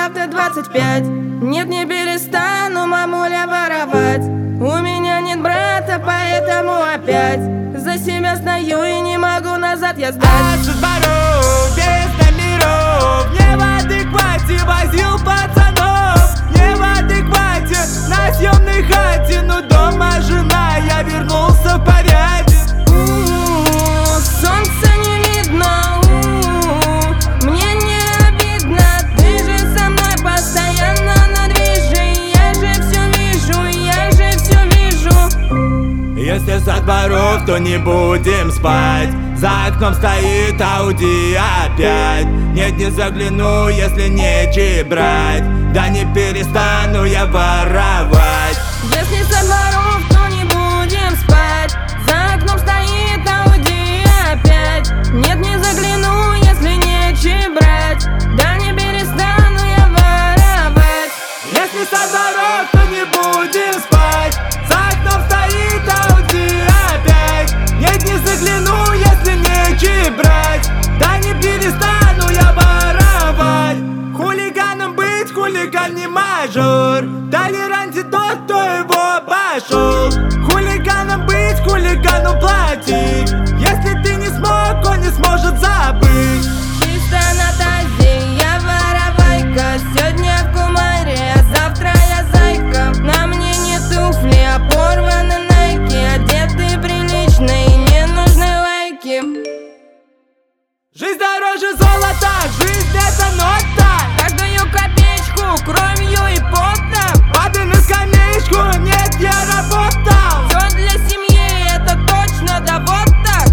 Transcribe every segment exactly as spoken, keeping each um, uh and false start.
завтра двадцать пять. Нет, не перестану, мамуля, воровать. У меня нет брата, поэтому опять за себя стою и не могу назад я сдать. А со дворов, без номеров, не в адеквате возил пацанов. Не в адеквате, на съемной хате, но дома жена, я вернулся в порядке. У-у-у, солнца не видно, у-у-у, мне не обидно. Ты же со мной постоянно на движе. Я же все вижу, я же все вижу. Если со дворов, то не будем спать. За окном стоит Ауди опять. Нет, не загляну, если нечего брать. Да не перестану я воровать. Если со дворов, то не будем спать. За окном стоит Ауди опять. Нет, не загляну, если нечего брать. Да не перестану я воровать. Если со дворов, то не будем спать. За окном стоит Ауди опять. Нет, не загляну, если нечего брать. Да не перестану я воровать. Хулиганом быть, хулиган не мажор. Толерантен тот, кто его обошел. Хулиганом быть, хулигану платить. Если ты не смог, он не сможет забыть. Чисто на тазе, я воровайка. Сегодня в кумаре, а завтра я зайка. На мне не туфли, а порваны найки. Одеты прилично и не нужны лайки. Жизнь дороже золота, жизнь это нота. Каждую копеечку кровью и потом. Падай на скамеечку, нет, я работал. Все для семьи, это точно, да вот так.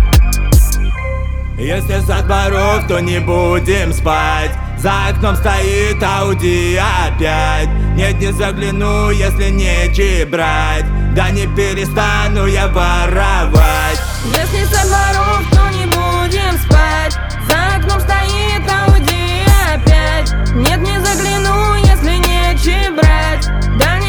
Если со дворов, то не будем спать. За окном стоит Ауди опять. Нет, не загляну, если нечего брать. Да не перестану я воровать. Если со дворов, то не будем спать. За окном стоит Ауди опять. Нет, не загляну, если нечего брать. Да не